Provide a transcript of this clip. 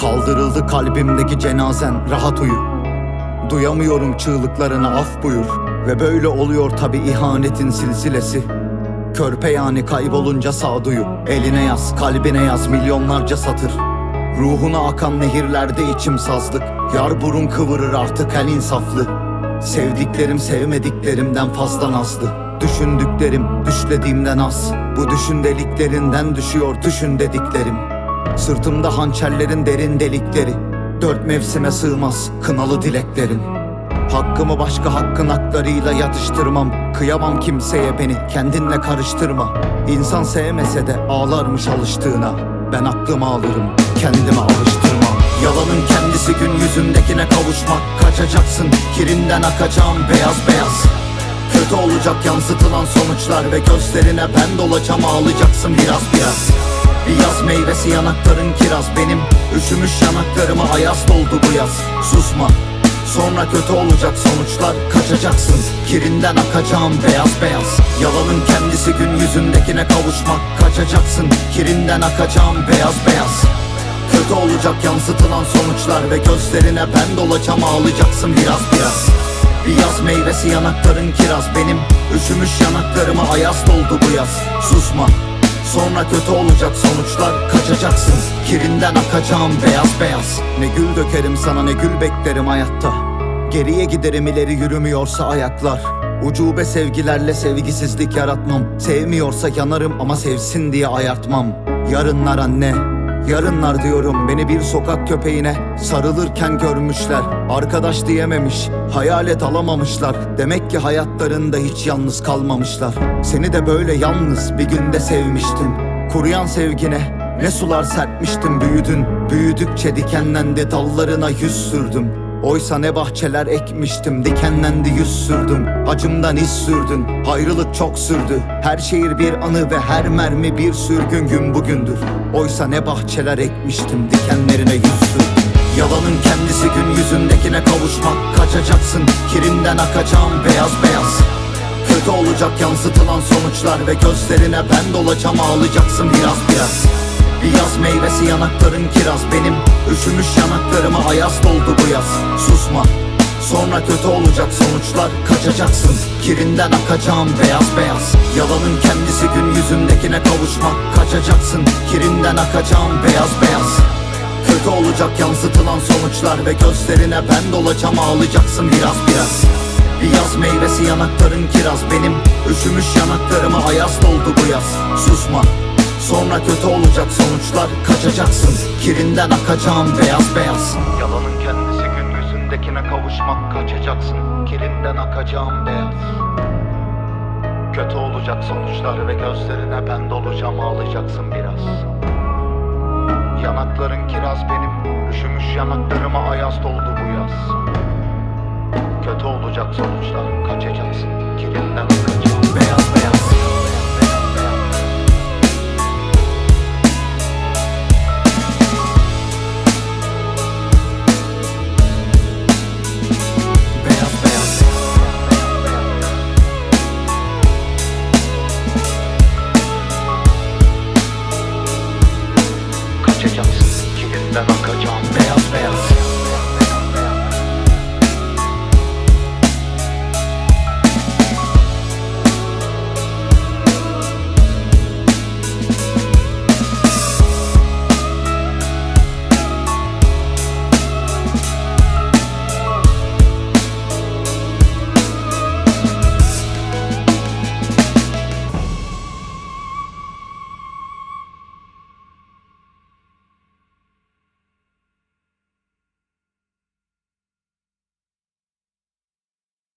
Kaldırıldı kalbimdeki cenazen, rahat uyu. Duyamıyorum çığlıklarını, af buyur. Ve böyle oluyor tabi ihanetin silsilesi. Körpe yani kaybolunca sağduyu. Eline yaz, kalbine yaz milyonlarca satır. Ruhuna akan nehirlerde içim sazlık. Yar burun kıvırır artık el insaflı. Sevdiklerim sevmediklerimden fazla nazlı. Düşündüklerim düşlediğimden az. Bu düşün deliklerinden düşüyor düşün dediklerim. Sırtımda hançerlerin derin delikleri. Dört mevsime sığmaz kınalı dileklerim. Hakkımı başka hakkın haklarıyla yatıştırmam. Kıyamam kimseye, beni kendinle karıştırma. İnsan sevmese de ağlarmış alıştığına. Ben aklımı alırım, kendime alıştırmam. Yalanın kendisi gün yüzündekine kavuşmak. Kaçacaksın kirinden akacağım beyaz beyaz. Kötü olacak yansıtılan sonuçlar ve gözlerine ben dolacağım, ağlayacaksın biraz biraz. Bir yaz meyvesi yanakların kiraz, benim üşümüş yanaklarıma ayaz doldu bu yaz. Susma, sonra kötü olacak sonuçlar. Kaçacaksın kirinden akacağım beyaz beyaz. Yalanın kendisi gün yüzündekine kavuşmak. Kaçacaksın kirinden akacağım beyaz beyaz. Kötü olacak yansıtılan sonuçlar ve gözlerine ben dolacağım, ağlayacaksın biraz biraz. Bir yaz meyvesi yanakların kiraz, benim üşümüş yanaklarıma ayaz doldu bu yaz. Susma, sonra kötü olacak sonuçlar. Kaçacaksın kirinden akacağım beyaz beyaz. Ne gül dökerim sana ne gül beklerim hayatta. Geriye giderim ileri yürümüyorsa ayaklar. Ucube sevgilerle sevgisizlik yaratmam. Sevmiyorsa yanarım ama sevsin diye ayartmam. Yarınlar anne, yarınlar diyorum, beni bir sokak köpeğine sarılırken görmüşler. Arkadaş diyememiş, hayalet alamamışlar. Demek ki hayatlarında hiç yalnız kalmamışlar. Seni de böyle yalnız bir günde sevmiştim. Kuruyan sevgine ne sular serpmiştim, büyüdün. Büyüdükçe dikenlendi, dallarına yüz sürdüm. Oysa ne bahçeler ekmiştim, dikenlendi yüz sürdüm. Acımdan iz sürdün, ayrılık çok sürdü. Her şehir bir anı ve her mermi bir sürgün, gün bugündür. Oysa ne bahçeler ekmiştim, dikenlerine yüz sürdüm. Yalanın kendisi gün yüzündekine kavuşmak. Kaçacaksın kirinden akacağım beyaz beyaz. Kötü olacak yansıtılan sonuçlar ve gözlerine ben dolacağım, ağlayacaksın biraz biraz. Bir yaz meyvesi yanakların kiraz, benim üşümüş yanaklarıma ayaz doldu bu yaz. Susma, sonra kötü olacak sonuçlar. Kaçacaksın kirinden akacağım beyaz beyaz. Yalanın kendisi gün yüzündekine kavuşmak. Kaçacaksın kirinden akacağım beyaz beyaz. Kötü olacak yansıtılan sonuçlar ve gözlerine ben dolacağım, ağlayacaksın biraz biraz. Bir yaz meyvesi yanakların kiraz, benim üşümüş yanaklarıma ayaz doldu bu yaz. Susma, sonra kötü olacak sonuçlar. Kaçacaksın kirinden akacağım beyaz beyaz. Yalanın kendisi gün yüzündekine kavuşmak. Kaçacaksın kirinden akacağım beyaz. Kötü olacak sonuçlar ve gözlerine ben dolacağım, ağlayacaksın biraz. Yanakların kiraz, benim üşümüş yanaklarıma ayaz doldu bu yaz. Kötü olacak sonuçlar. Kaçacaksın kirinden akacağım.